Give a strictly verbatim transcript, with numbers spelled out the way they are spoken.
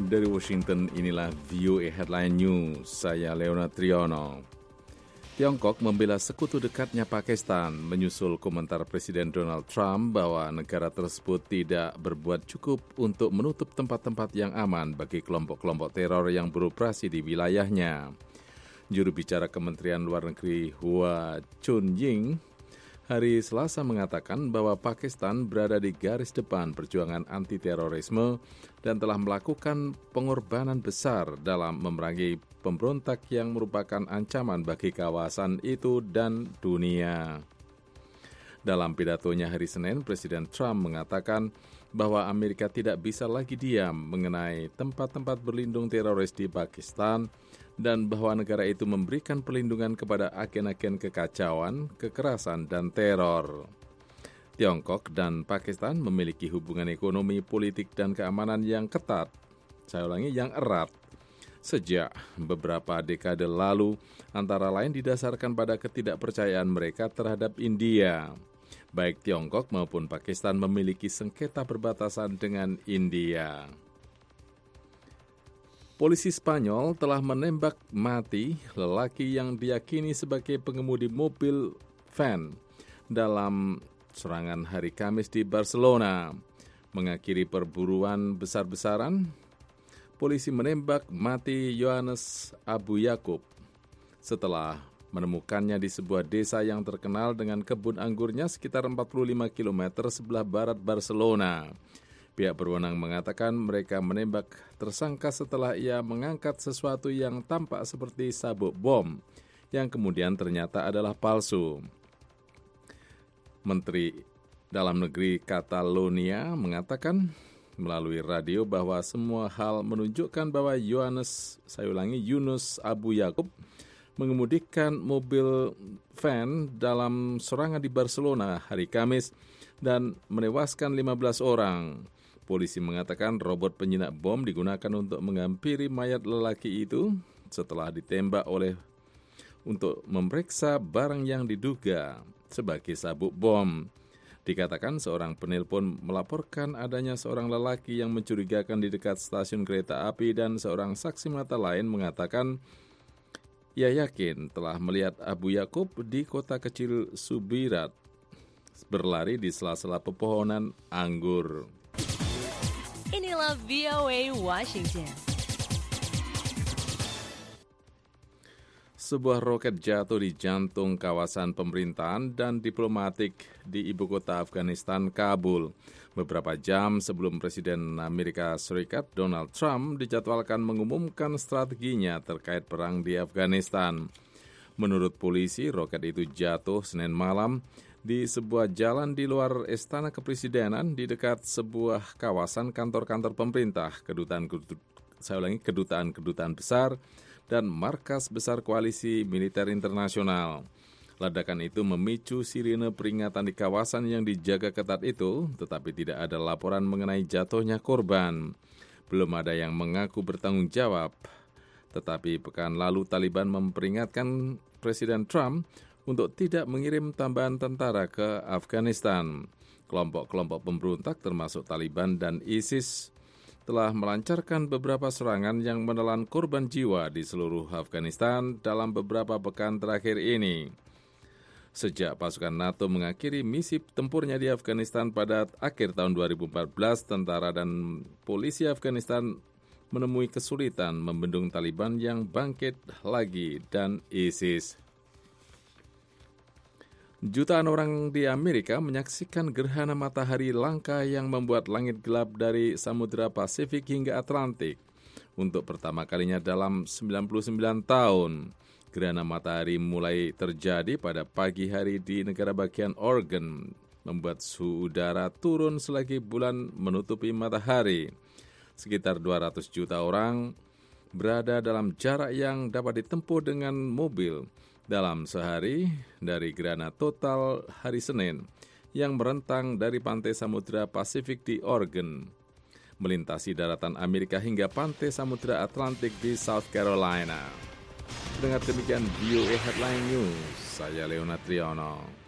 Dari Washington, inilah V O A Headline News. Saya Leonard Triono. Tiongkok membela sekutu dekatnya Pakistan menyusul komentar Presiden Donald Trump bahwa negara tersebut tidak berbuat cukup untuk menutup tempat-tempat yang aman bagi kelompok-kelompok teror yang beroperasi di wilayahnya. Juru bicara Kementerian Luar Negeri Hua Chunying hari Selasa mengatakan bahwa Pakistan berada di garis depan perjuangan anti-terorisme dan telah melakukan pengorbanan besar dalam memerangi pemberontak yang merupakan ancaman bagi kawasan itu dan dunia. Dalam pidatonya hari Senin, Presiden Trump mengatakan bahwa Amerika tidak bisa lagi diam mengenai tempat-tempat berlindung teroris di Pakistan dan bahwa negara itu memberikan perlindungan kepada agen-agen kekacauan, kekerasan, dan teror. Tiongkok dan Pakistan memiliki hubungan ekonomi, politik, dan keamanan yang ketat, saya ulangi, yang erat, sejak beberapa dekade lalu, antara lain didasarkan pada ketidakpercayaan mereka terhadap India. Baik Tiongkok maupun Pakistan memiliki sengketa perbatasan dengan India. Polisi Spanyol telah menembak mati lelaki yang diyakini sebagai pengemudi mobil van dalam serangan hari Kamis di Barcelona. Mengakhiri perburuan besar-besaran, polisi menembak mati Yohanes Abu Yakub setelah menemukannya di sebuah desa yang terkenal dengan kebun anggurnya sekitar empat puluh lima kilometer sebelah barat Barcelona. Pihak berwenang mengatakan mereka menembak tersangka setelah ia mengangkat sesuatu yang tampak seperti sabuk bom, yang kemudian ternyata adalah palsu. Menteri Dalam Negeri Catalonia mengatakan melalui radio bahwa semua hal menunjukkan bahwa Yohanes, saya ulangi, Yunus Abu Yakub mengemudikan mobil van dalam serangan di Barcelona hari Kamis dan menewaskan lima belas orang. Polisi mengatakan robot penjinak bom digunakan untuk menghampiri mayat lelaki itu setelah ditembak oleh untuk memeriksa barang yang diduga sebagai sabuk bom. Dikatakan seorang penelpon melaporkan adanya seorang lelaki yang mencurigakan di dekat stasiun kereta api dan seorang saksi mata lain mengatakan ia yakin telah melihat Abu Yakub di kota kecil Subirat berlari di sela-sela pepohonan anggur. Inilah V O A Washington. Sebuah roket jatuh di jantung kawasan pemerintahan dan diplomatik di ibu kota Afghanistan, Kabul, beberapa jam sebelum Presiden Amerika Serikat Donald Trump dijadwalkan mengumumkan strateginya terkait perang di Afghanistan. Menurut polisi, roket itu jatuh Senin malam di sebuah jalan di luar Istana Kepresidenan di dekat sebuah kawasan kantor-kantor pemerintah, kedutaan saya ulangi kedutaan-kedutaan besar dan markas besar koalisi militer internasional. Ledakan itu memicu sirine peringatan di kawasan yang dijaga ketat itu, tetapi tidak ada laporan mengenai jatuhnya korban. Belum ada yang mengaku bertanggung jawab. Tetapi pekan lalu Taliban memperingatkan Presiden Trump untuk tidak mengirim tambahan tentara ke Afghanistan. Kelompok-kelompok pemberontak termasuk Taliban dan ISIS telah melancarkan beberapa serangan yang menelan korban jiwa di seluruh Afghanistan dalam beberapa pekan terakhir ini. Sejak pasukan NATO mengakhiri misi tempurnya di Afghanistan pada akhir tahun dua ribu empat belas, tentara dan polisi Afghanistan menemui kesulitan membendung Taliban yang bangkit lagi dan ISIS. Jutaan orang di Amerika menyaksikan gerhana matahari langka yang membuat langit gelap dari Samudra Pasifik hingga Atlantik. Untuk pertama kalinya dalam sembilan puluh sembilan tahun, gerhana matahari mulai terjadi pada pagi hari di negara bagian Oregon, membuat suhu udara turun selagi bulan menutupi matahari. Sekitar dua ratus juta orang berada dalam jarak yang dapat ditempuh dengan mobil dalam sehari dari gerhana total hari Senin yang merentang dari pantai Samudra Pasifik di Oregon, melintasi daratan Amerika hingga pantai Samudra Atlantik di South Carolina. Dengar demikian V O A Headline News, saya Leonard Triono.